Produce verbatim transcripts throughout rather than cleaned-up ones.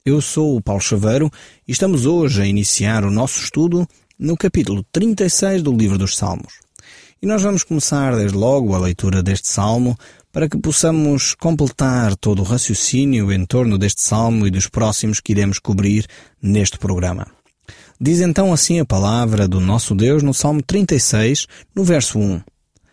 Eu sou o Paulo Chaveiro e estamos hoje a iniciar o nosso estudo no capítulo trinta e seis do livro dos Salmos. E nós vamos começar desde logo a leitura deste salmo para que possamos completar todo o raciocínio em torno deste salmo e dos próximos que iremos cobrir neste programa. Diz então assim a palavra do nosso Deus no Salmo trinta e seis, no verso um.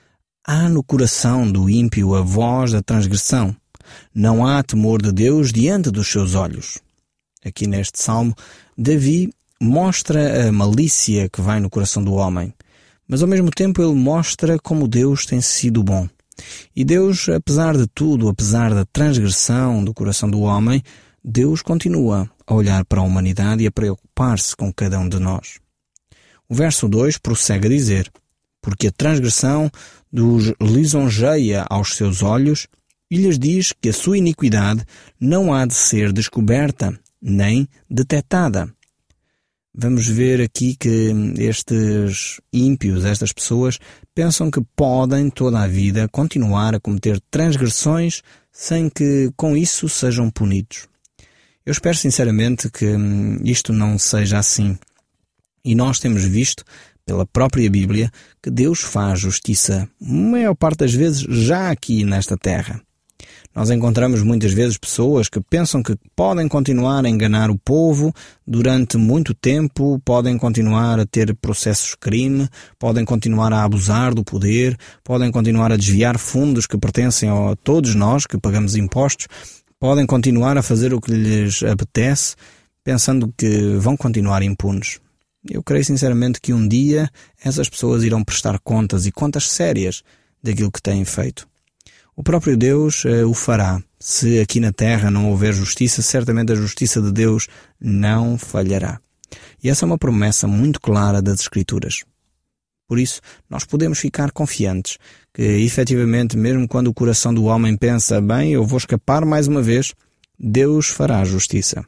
Há no coração do ímpio a voz da transgressão. Não há temor de Deus diante dos seus olhos. Aqui neste salmo, Davi mostra a malícia que vai no coração do homem, mas ao mesmo tempo ele mostra como Deus tem sido bom. E Deus, apesar de tudo, apesar da transgressão do coração do homem, Deus continua a olhar para a humanidade e a preocupar-se com cada um de nós. O verso dois prossegue a dizer: porque a transgressão dos lisonjeia aos seus olhos e lhes diz que a sua iniquidade não há de ser descoberta, nem detetada. Vamos ver aqui que estes ímpios, estas pessoas, pensam que podem toda a vida continuar a cometer transgressões sem que com isso sejam punidos. Eu espero sinceramente que isto não seja assim. E nós temos visto, pela própria Bíblia, que Deus faz justiça, a maior parte das vezes, já aqui nesta terra. Nós encontramos muitas vezes pessoas que pensam que podem continuar a enganar o povo durante muito tempo, podem continuar a ter processos de crime, podem continuar a abusar do poder, podem continuar a desviar fundos que pertencem a todos nós, que pagamos impostos, podem continuar a fazer o que lhes apetece, pensando que vão continuar impunes. Eu creio sinceramente que um dia essas pessoas irão prestar contas e contas sérias daquilo que têm feito. O próprio Deus eh, o fará. Se aqui na terra não houver justiça, certamente a justiça de Deus não falhará. E essa é uma promessa muito clara das Escrituras. Por isso, nós podemos ficar confiantes que, efetivamente, mesmo quando o coração do homem pensa, bem, eu vou escapar mais uma vez, Deus fará justiça.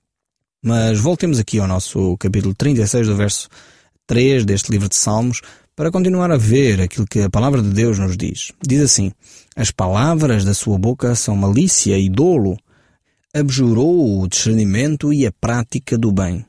Mas voltemos aqui ao nosso capítulo trinta e seis, do verso três deste livro de Salmos, para continuar a ver aquilo que a palavra de Deus nos diz. Diz assim: as palavras da sua boca são malícia e dolo, abjurou o discernimento e a prática do bem.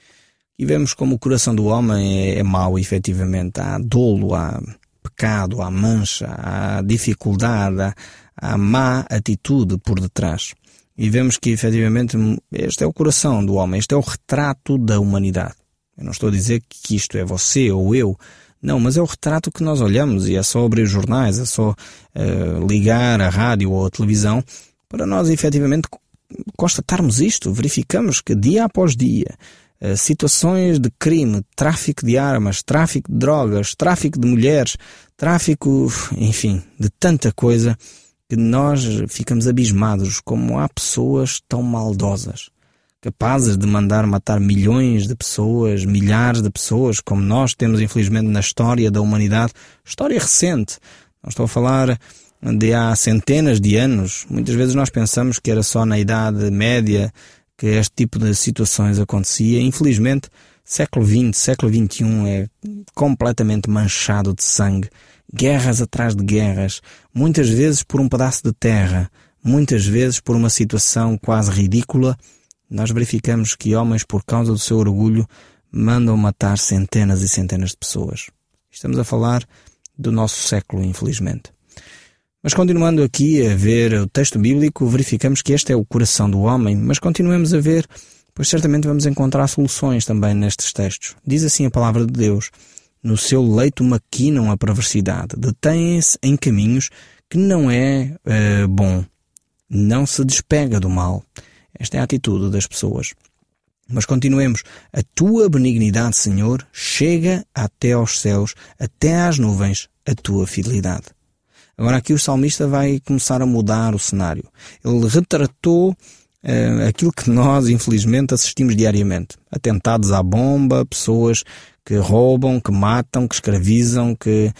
E vemos como o coração do homem é, é mau, efetivamente. Há dolo, há pecado, há mancha, há dificuldade, há, há má atitude por detrás. E vemos que, efetivamente, este é o coração do homem, este é o retrato da humanidade. Eu não estou a dizer que isto é você ou eu, não, mas é o retrato que nós olhamos e é só abrir os jornais, é só uh, ligar a rádio ou a televisão para nós efetivamente constatarmos isto. Verificamos que dia após dia uh, situações de crime, tráfico de armas, tráfico de drogas, tráfico de mulheres, tráfico, enfim, de tanta coisa que nós ficamos abismados como há pessoas tão maldosas, capazes de mandar matar milhões de pessoas, milhares de pessoas, como nós temos infelizmente na história da humanidade, história recente. Não estou a falar de há centenas de anos. Muitas vezes nós pensamos que era só na Idade Média que este tipo de situações acontecia. Infelizmente, século vinte, século vinte e um é completamente manchado de sangue. Guerras atrás de guerras, muitas vezes por um pedaço de terra, muitas vezes por uma situação quase ridícula. Nós verificamos que homens, por causa do seu orgulho, mandam matar centenas e centenas de pessoas. Estamos a falar do nosso século, infelizmente. Mas continuando aqui a ver o texto bíblico, verificamos que este é o coração do homem, mas continuemos a ver, pois certamente vamos encontrar soluções também nestes textos. Diz assim a palavra de Deus: no seu leito maquinam a perversidade, detêm-se em caminhos que não é uh, bom, não se despega do mal. Esta é a atitude das pessoas. Mas continuemos. A tua benignidade, Senhor, chega até aos céus, até às nuvens, a tua fidelidade. Agora aqui o salmista vai começar a mudar o cenário. Ele retratou uh, aquilo que nós, infelizmente, assistimos diariamente. Atentados à bomba, pessoas que roubam, que matam, que escravizam, que,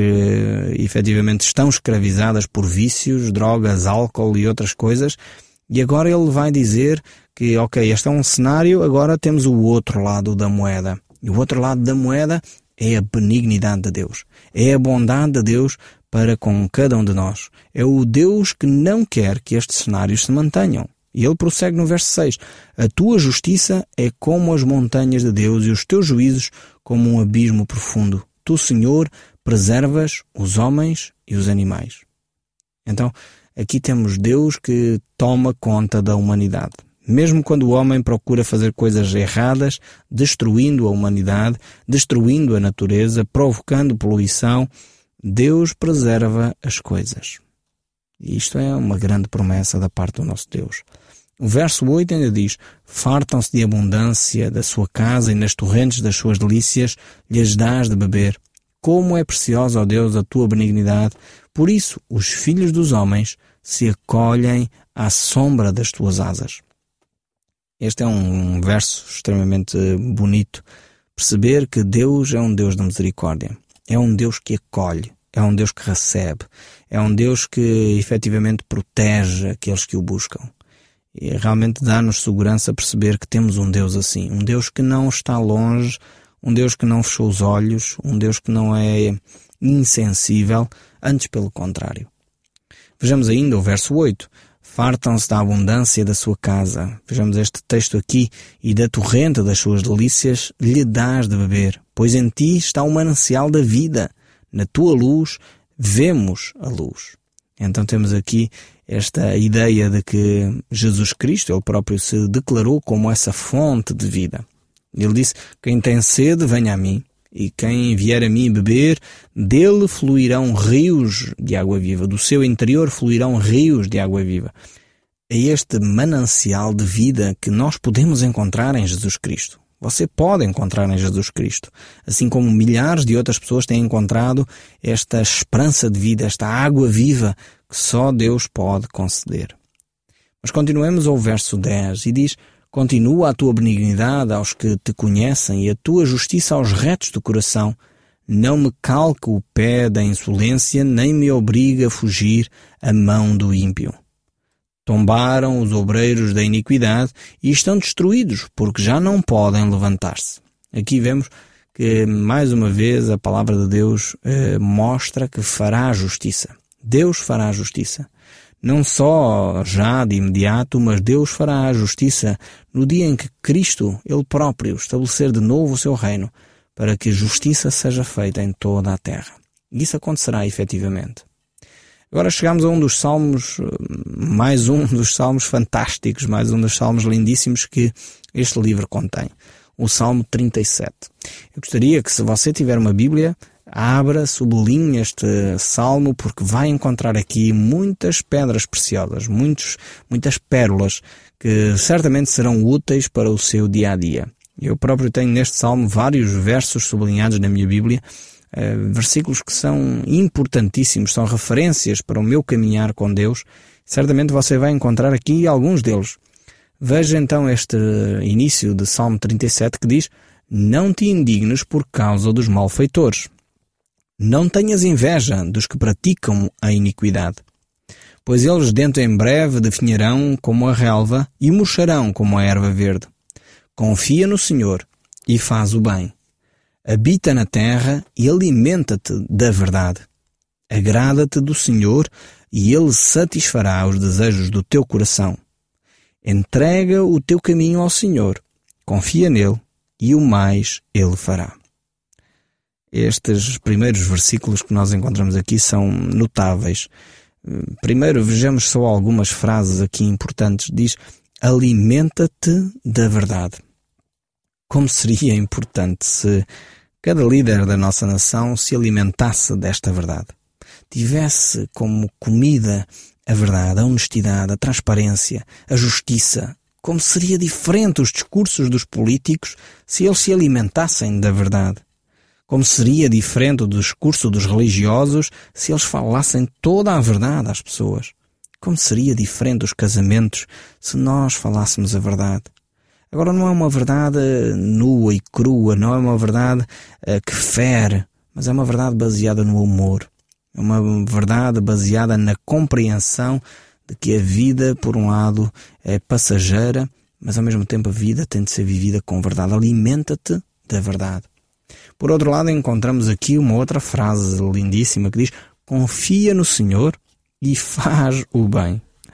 que efetivamente estão escravizadas por vícios, drogas, álcool e outras coisas. E agora ele vai dizer que, ok, este é um cenário, agora temos o outro lado da moeda. E o outro lado da moeda é a benignidade de Deus. É a bondade de Deus para com cada um de nós. É o Deus que não quer que estes cenários se mantenham. E ele prossegue no verso seis. A tua justiça é como as montanhas de Deus e os teus juízos como um abismo profundo. Tu, Senhor, preservas os homens e os animais. Então, aqui temos Deus que toma conta da humanidade. Mesmo quando o homem procura fazer coisas erradas, destruindo a humanidade, destruindo a natureza, provocando poluição, Deus preserva as coisas. E isto é uma grande promessa da parte do nosso Deus. O verso oito ainda diz: fartam-se de abundância da sua casa e nas torrentes das suas delícias lhes dás de beber. Como é preciosa, ó Deus, a tua benignidade. Por isso os filhos dos homens se acolhem à sombra das tuas asas. Este é um verso extremamente bonito. Perceber que Deus é um Deus de misericórdia. É um Deus que acolhe. É um Deus que recebe. É um Deus que efetivamente protege aqueles que o buscam. E realmente dá-nos segurança perceber que temos um Deus assim. Um Deus que não está longe. Um Deus que não fechou os olhos. Um Deus que não é insensível. Antes, pelo contrário. Vejamos ainda o verso oito. Fartam-se da abundância da sua casa. Vejamos este texto aqui. E da torrente das suas delícias lhe dás de beber. Pois em ti está o manancial da vida. Na tua luz vemos a luz. Então temos aqui esta ideia de que Jesus Cristo, Ele próprio se declarou como essa fonte de vida. Ele disse: quem tem sede, venha a mim. E quem vier a mim beber, dele fluirão rios de água viva. Do seu interior fluirão rios de água viva. É este manancial de vida que nós podemos encontrar em Jesus Cristo. Você pode encontrar em Jesus Cristo. Assim como milhares de outras pessoas têm encontrado esta esperança de vida, esta água viva que só Deus pode conceder. Mas continuemos ao verso dez e diz: continua a tua benignidade aos que te conhecem e a tua justiça aos retos do coração. Não me calque o pé da insolência, nem me obriga a fugir a mão do ímpio. Tombaram os obreiros da iniquidade e estão destruídos, porque já não podem levantar-se. Aqui vemos que, mais uma vez, a palavra de Deus eh, mostra que fará justiça. Deus fará justiça. Não só já de imediato, mas Deus fará a justiça no dia em que Cristo, Ele próprio, estabelecer de novo o seu reino, para que justiça seja feita em toda a terra. E isso acontecerá efetivamente. Agora chegamos a um dos salmos, mais um dos salmos fantásticos, mais um dos salmos lindíssimos que este livro contém. O Salmo trinta e sete. Eu gostaria que, se você tiver uma Bíblia, abra, sublinhe este salmo, porque vai encontrar aqui muitas pedras preciosas, muitos, muitas pérolas que certamente serão úteis para o seu dia a dia. Eu próprio tenho neste salmo vários versos sublinhados na minha Bíblia, Uh, versículos que são importantíssimos, são referências para o meu caminhar com Deus. Certamente você vai encontrar aqui alguns deles. Veja então este início de Salmo trinta e sete que diz: não te indignes por causa dos malfeitores. Não tenhas inveja dos que praticam a iniquidade, pois eles dentro em breve definharão como a relva e murcharão como a erva verde. Confia no Senhor e faz o bem. Habita na terra e alimenta-te da verdade. Agrada-te do Senhor e Ele satisfará os desejos do teu coração. Entrega o teu caminho ao Senhor, confia nele e o mais Ele fará. Estes primeiros versículos que nós encontramos aqui são notáveis. Primeiro, vejamos só algumas frases aqui importantes. Diz: alimenta-te da verdade. Como seria importante se cada líder da nossa nação se alimentasse desta verdade. Tivesse como comida a verdade, a honestidade, a transparência, a justiça. Como seria diferente os discursos dos políticos se eles se alimentassem da verdade. Como seria diferente o discurso dos religiosos se eles falassem toda a verdade às pessoas. Como seria diferente os casamentos se nós falássemos a verdade. Agora, não é uma verdade nua e crua, não é uma verdade uh, que fere, mas é uma verdade baseada no amor. É uma verdade baseada na compreensão de que a vida, por um lado, é passageira, mas ao mesmo tempo a vida tem de ser vivida com verdade. Alimenta-te da verdade. Por outro lado, encontramos aqui uma outra frase lindíssima que diz: confia no Senhor e faz o bem.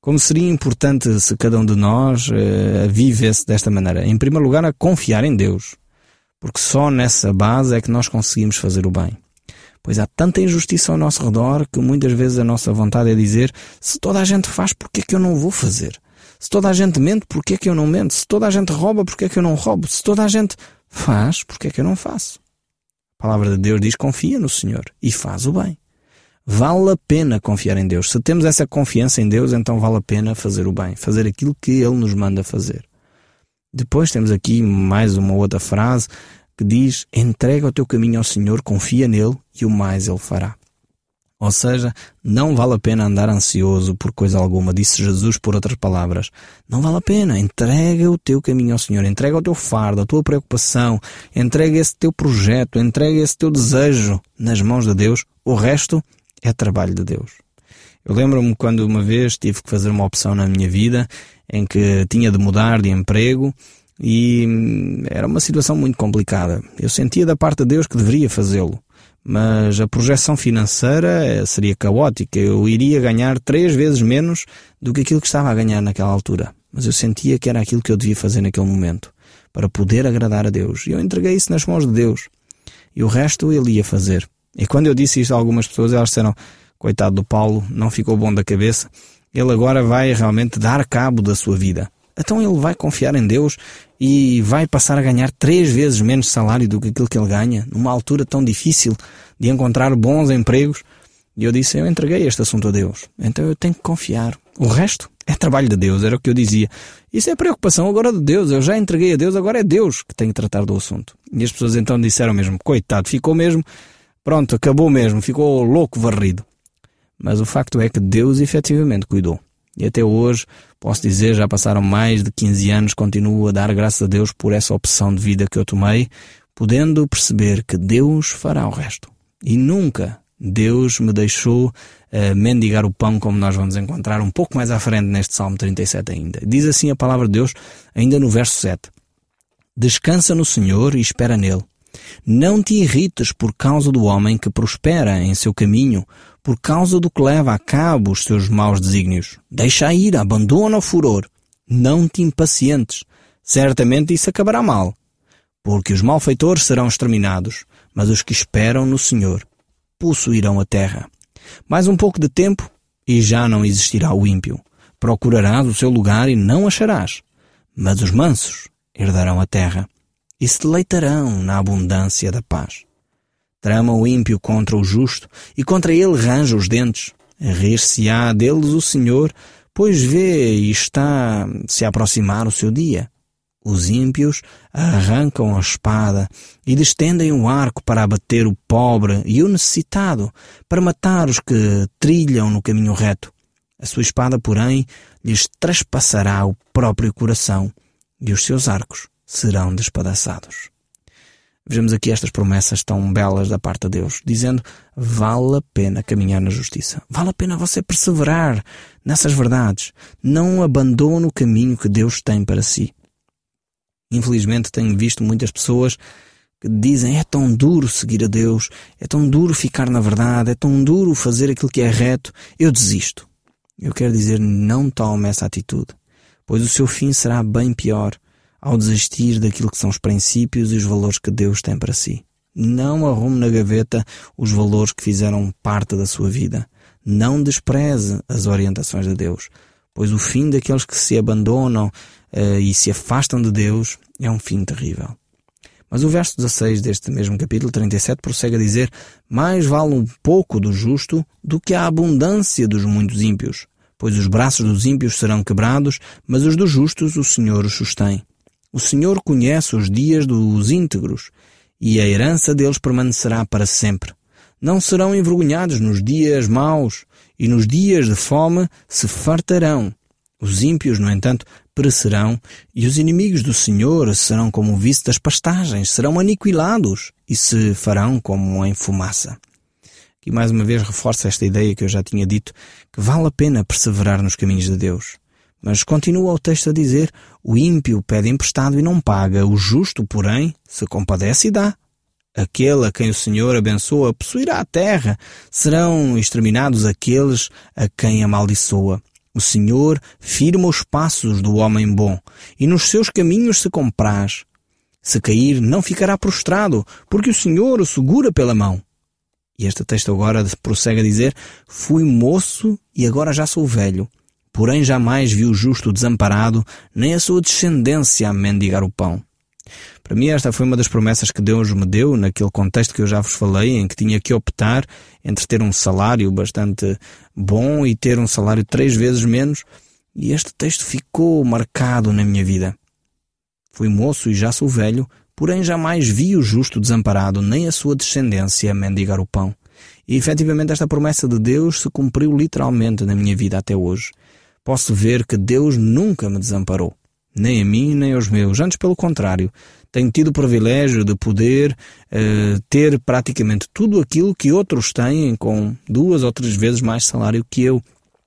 Como seria importante se cada um de nós uh, vivesse desta maneira? Em primeiro lugar, a confiar em Deus, porque só nessa base é que nós conseguimos fazer o bem. Pois há tanta injustiça ao nosso redor que muitas vezes a nossa vontade é dizer: se toda a gente faz, porquê é que eu não vou fazer? Se toda a gente mente, porquê é que eu não mento? Se toda a gente rouba, porquê é que eu não roubo? Se toda a gente faz, porquê é que eu não faço? A palavra de Deus diz: confia no Senhor e faz o bem. Vale a pena confiar em Deus. Se temos essa confiança em Deus, então vale a pena fazer o bem, fazer aquilo que Ele nos manda fazer. Depois temos aqui mais uma outra frase que diz: entrega o teu caminho ao Senhor, confia nele e o mais Ele fará. Ou seja, não vale a pena andar ansioso por coisa alguma, disse Jesus por outras palavras. Não vale a pena. Entrega o teu caminho ao Senhor, entrega o teu fardo, a tua preocupação, entrega esse teu projeto, entrega esse teu desejo nas mãos de Deus. O resto é trabalho de Deus. Eu lembro-me quando uma vez tive que fazer uma opção na minha vida em que tinha de mudar de emprego e era uma situação muito complicada. Eu sentia da parte de Deus que deveria fazê-lo, mas a projeção financeira seria caótica. Eu iria ganhar três vezes menos do que aquilo que estava a ganhar naquela altura. Mas eu sentia que era aquilo que eu devia fazer naquele momento, para poder agradar a Deus. E eu entreguei isso nas mãos de Deus. E o resto Ele ia fazer. E quando eu disse isto a algumas pessoas, elas disseram: coitado do Paulo, não ficou bom da cabeça. Ele agora vai realmente dar cabo da sua vida. Então ele vai confiar em Deus e vai passar a ganhar três vezes menos salário do que aquilo que ele ganha, numa altura tão difícil de encontrar bons empregos. E eu disse: eu entreguei este assunto a Deus, então eu tenho que confiar. O resto é trabalho de Deus, era o que eu dizia. Isso é preocupação agora de Deus, eu já entreguei a Deus, agora é Deus que tem que tratar do assunto. E as pessoas então disseram mesmo: coitado, ficou mesmo, pronto, acabou mesmo, ficou louco, varrido. Mas o facto é que Deus efetivamente cuidou. E até hoje, posso dizer, já passaram mais de quinze anos, continuo a dar graças a Deus por essa opção de vida que eu tomei, podendo perceber que Deus fará o resto. E nunca Deus me deixou uh, mendigar o pão, como nós vamos encontrar um pouco mais à frente neste Salmo trinta e sete ainda. Diz assim a palavra de Deus, ainda no verso sete. Descansa no Senhor e espera nele. Não te irrites por causa do homem que prospera em seu caminho, por causa do que leva a cabo os seus maus desígnios. Deixa a ira, abandona o furor. Não te impacientes. Certamente isso acabará mal. Porque os malfeitores serão exterminados, mas os que esperam no Senhor possuirão a terra. Mais um pouco de tempo e já não existirá o ímpio. Procurarás o seu lugar e não acharás. Mas os mansos herdarão a terra e se deleitarão na abundância da paz. Trama o ímpio contra o justo, e contra ele ranja os dentes. Rir-se-á deles o Senhor, pois vê e está se aproximar o seu dia. Os ímpios arrancam a espada e destendem o arco para abater o pobre e o necessitado, para matar os que trilham no caminho reto. A sua espada, porém, lhes traspassará o próprio coração, e os seus arcos serão despedaçados. Vejamos aqui estas promessas tão belas da parte de Deus, dizendo: vale a pena caminhar na justiça. Vale a pena você perseverar nessas verdades. Não abandone o caminho que Deus tem para si. Infelizmente tenho visto muitas pessoas que dizem: é tão duro seguir a Deus, é tão duro ficar na verdade, é tão duro fazer aquilo que é reto, eu desisto. Eu quero dizer, não tome essa atitude, pois o seu fim será bem pior ao desistir daquilo que são os princípios e os valores que Deus tem para si. Não arrume na gaveta os valores que fizeram parte da sua vida. Não despreze as orientações de Deus, pois o fim daqueles que se abandonam uh, e se afastam de Deus é um fim terrível. Mas o verso dezasseis deste mesmo capítulo trinta e sete prossegue a dizer: mais vale um pouco do justo do que a abundância dos muitos ímpios, pois os braços dos ímpios serão quebrados, mas os dos justos o Senhor os sustém. O Senhor conhece os dias dos íntegros, e a herança deles permanecerá para sempre. Não serão envergonhados nos dias maus, e nos dias de fome se fartarão. Os ímpios, no entanto, perecerão, e os inimigos do Senhor serão como o viço das pastagens, serão aniquilados, e se farão como em fumaça. E mais uma vez reforça esta ideia que eu já tinha dito, que vale a pena perseverar nos caminhos de Deus. Mas continua o texto a dizer: o ímpio pede emprestado e não paga, o justo, porém, se compadece e dá. Aquele a quem o Senhor abençoa possuirá a terra, serão exterminados aqueles a quem amaldiçoa. O Senhor firma os passos do homem bom, e nos seus caminhos se compraz. Se cair, não ficará prostrado, porque o Senhor o segura pela mão. E este texto agora prossegue a dizer: fui moço e agora já sou velho, porém jamais vi o justo desamparado, nem a sua descendência a mendigar o pão. Para mim esta foi uma das promessas que Deus me deu, naquele contexto que eu já vos falei, em que tinha que optar entre ter um salário bastante bom e ter um salário três vezes menos, e este texto ficou marcado na minha vida. Fui moço e já sou velho, porém jamais vi o justo desamparado, nem a sua descendência a mendigar o pão. E efetivamente esta promessa de Deus se cumpriu literalmente na minha vida até hoje. Posso ver que Deus nunca me desamparou, nem a mim nem aos meus, antes pelo contrário. Tenho tido o privilégio de poder uh, ter praticamente tudo aquilo que outros têm, com duas ou três vezes mais salário que eu.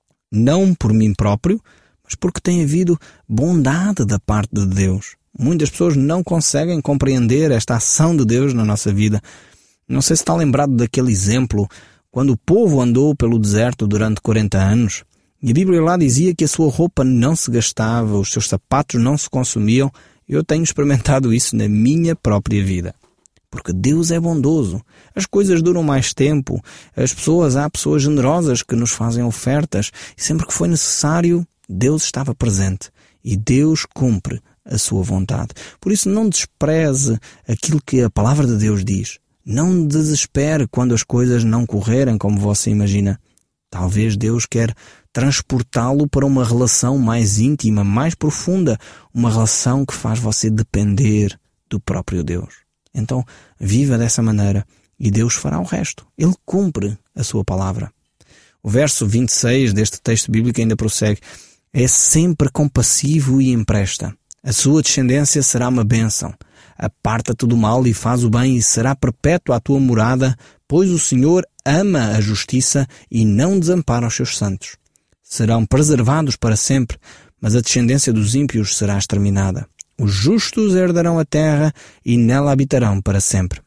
Não por mim próprio, mas porque tem havido bondade da parte de Deus. Muitas pessoas não conseguem compreender esta ação de Deus na nossa vida. Não sei se está lembrado daquele exemplo, quando o povo andou pelo deserto durante quarenta anos, e a Bíblia lá dizia que a sua roupa não se gastava, os seus sapatos não se consumiam. Eu tenho experimentado isso na minha própria vida. Porque Deus é bondoso. As coisas duram mais tempo. As pessoas, há pessoas generosas que nos fazem ofertas. E sempre que foi necessário, Deus estava presente. E Deus cumpre a sua vontade. Por isso não despreze aquilo que a palavra de Deus diz. Não desespere quando as coisas não correrem como você imagina. Talvez Deus quer transportá-lo para uma relação mais íntima, mais profunda, uma relação que faz você depender do próprio Deus. Então, viva dessa maneira e Deus fará o resto. Ele cumpre a sua palavra. O verso vinte e seis deste texto bíblico ainda prossegue: é sempre compassivo e empresta. A sua descendência será uma bênção. Aparta-te do mal e faz o bem, e será perpétua a tua morada, pois o Senhor ama a justiça e não desampara os seus santos. Serão preservados para sempre, mas a descendência dos ímpios será exterminada. Os justos herdarão a terra e nela habitarão para sempre.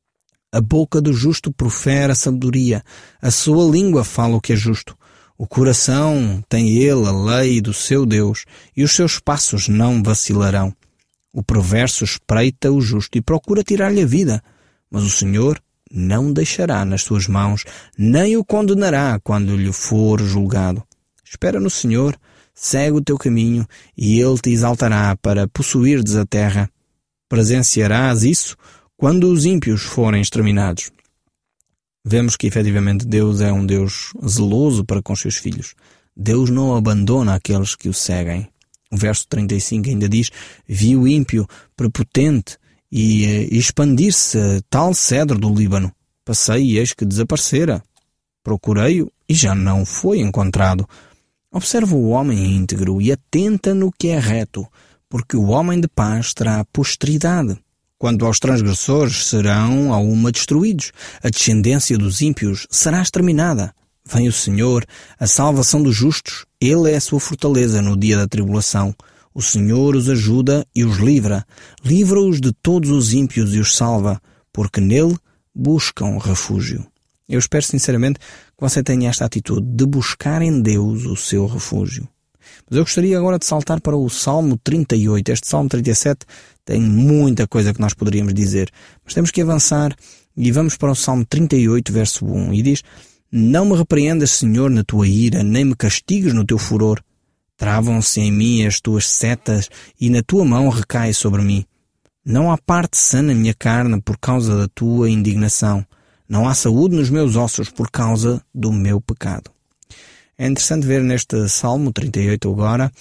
A boca do justo profere a sabedoria, a sua língua fala o que é justo. O coração tem ele a lei do seu Deus, e os seus passos não vacilarão. O perverso espreita o justo e procura tirar-lhe a vida, mas o Senhor não deixará nas suas mãos, nem o condenará quando lhe for julgado. Espera no Senhor, segue o teu caminho, e Ele te exaltará para possuirdes a terra. Presenciarás isso quando os ímpios forem exterminados. Vemos que efetivamente Deus é um Deus zeloso para com os seus filhos. Deus não abandona aqueles que o seguem. O verso trinta e cinco ainda diz: vi o ímpio prepotente e, e expandir-se tal cedro do Líbano. Passei e eis que desaparecera. Procurei-o e já não foi encontrado. Observa o homem íntegro e atenta no que é reto, porque o homem de paz terá posteridade. Quanto aos transgressores, serão a uma destruídos. A descendência dos ímpios será exterminada. Vem o Senhor, a salvação dos justos. Ele é a sua fortaleza no dia da tribulação. O Senhor os ajuda e os livra. Livra-os de todos os ímpios e os salva, porque nele buscam refúgio. Eu espero sinceramente que você tenha esta atitude de buscar em Deus o seu refúgio. Mas eu gostaria agora de saltar para o Salmo trinta e oito. Este Salmo trinta e sete tem muita coisa que nós poderíamos dizer, mas temos que avançar e vamos para o Salmo trinta e oito, verso um, e diz: não me repreendas, Senhor, na tua ira, nem me castigues no teu furor. Travam-se em mim as tuas setas e na tua mão recai sobre mim. Não há parte sã na minha carne por causa da tua indignação. Não há saúde nos meus ossos por causa do meu pecado. É interessante ver neste Salmo trinta e oito agora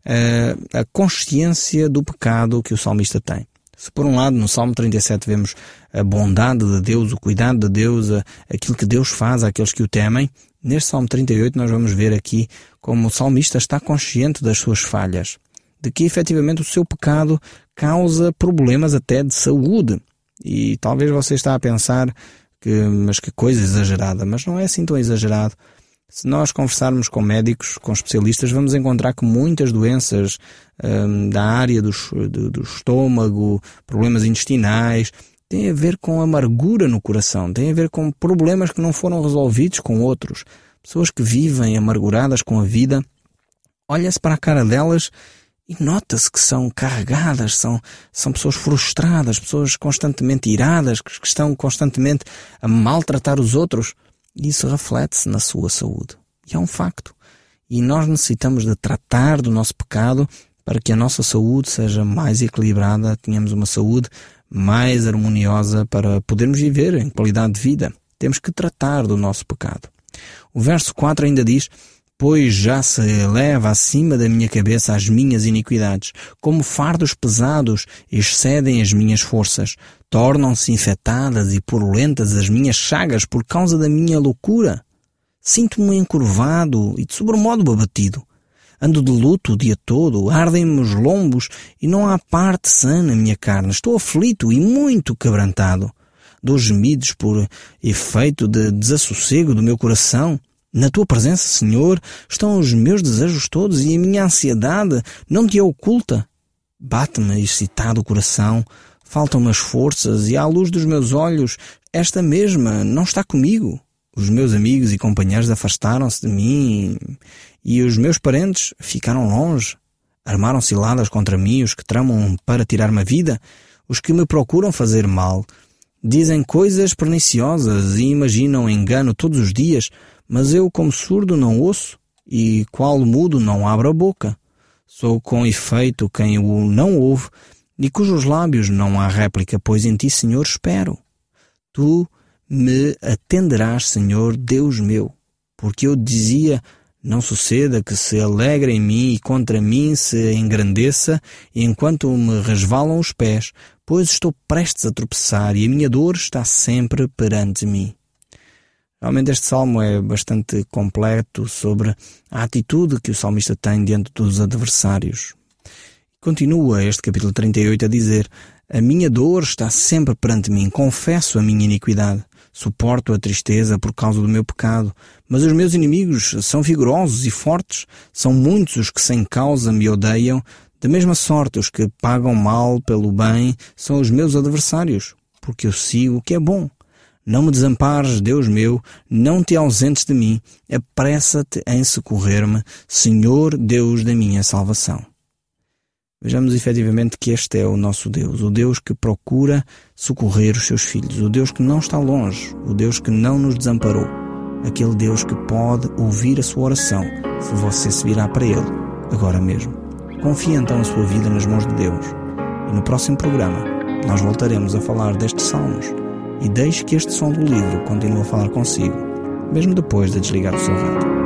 uh, a consciência do pecado que o salmista tem. Se por um lado no Salmo trinta e sete vemos a bondade de Deus, o cuidado de Deus, a, aquilo que Deus faz àqueles que o temem, neste Salmo trinta e oito nós vamos ver aqui como o salmista está consciente das suas falhas, de que efetivamente o seu pecado causa problemas até de saúde. E talvez você está a pensar que, mas que coisa exagerada, mas não é assim tão exagerado. Se nós conversarmos com médicos, com especialistas, vamos encontrar que muitas doenças hum, da área do, do, do estômago, problemas intestinais, têm a ver com amargura no coração, têm a ver com problemas que não foram resolvidos com outros. Pessoas que vivem amarguradas com a vida olha-se para a cara delas e nota-se que são carregadas, são, são pessoas frustradas, pessoas constantemente iradas, que estão constantemente a maltratar os outros. E isso reflete-se na sua saúde. E é um facto. E nós necessitamos de tratar do nosso pecado para que a nossa saúde seja mais equilibrada, tenhamos uma saúde mais harmoniosa para podermos viver em qualidade de vida. Temos que tratar do nosso pecado. O verso quatro ainda diz: pois já se eleva acima da minha cabeça as minhas iniquidades, como fardos pesados excedem as minhas forças, tornam-se infectadas e purulentas as minhas chagas por causa da minha loucura. Sinto-me encurvado e de sobremodo abatido. Ando de luto o dia todo, ardem-me os lombos e não há parte sã na minha carne. Estou aflito e muito quebrantado. Dou gemidos por efeito de desassossego do meu coração. Na tua presença, Senhor, estão os meus desejos todos e a minha ansiedade não te é oculta. Bate-me excitado o coração, faltam-me as forças e à luz dos meus olhos esta mesma não está comigo. Os meus amigos e companheiros afastaram-se de mim e os meus parentes ficaram longe. Armaram ciladas contra mim os que tramam para tirar-me a vida, os que me procuram fazer mal. Dizem coisas perniciosas e imaginam engano todos os dias, mas eu, como surdo, não ouço e, qual mudo, não abro a boca. Sou com efeito quem o não ouve e cujos lábios não há réplica, pois em ti, Senhor, espero. Tu me atenderás, Senhor, Deus meu, porque eu dizia: não suceda que se alegre em mim e contra mim se engrandeça, enquanto me resvalam os pés, pois estou prestes a tropeçar e a minha dor está sempre perante mim. Realmente este salmo é bastante completo sobre a atitude que o salmista tem diante dos adversários. Continua este capítulo trinta e oito a dizer: a minha dor está sempre perante mim, confesso a minha iniquidade. Suporto a tristeza por causa do meu pecado, mas os meus inimigos são vigorosos e fortes. São muitos os que sem causa me odeiam. Da mesma sorte, os que pagam mal pelo bem são os meus adversários, porque eu sigo o que é bom. Não me desampares, Deus meu, não te ausentes de mim. Apressa-te em socorrer-me, Senhor Deus da minha salvação. Vejamos efetivamente que este é o nosso Deus, o Deus que procura socorrer os seus filhos, o Deus que não está longe, o Deus que não nos desamparou, aquele Deus que pode ouvir a sua oração se você se virar para Ele, agora mesmo. Confie então a sua vida nas mãos de Deus e no próximo programa nós voltaremos a falar destes salmos e deixe que este som do livro continue a falar consigo, mesmo depois de desligar o seu rádio.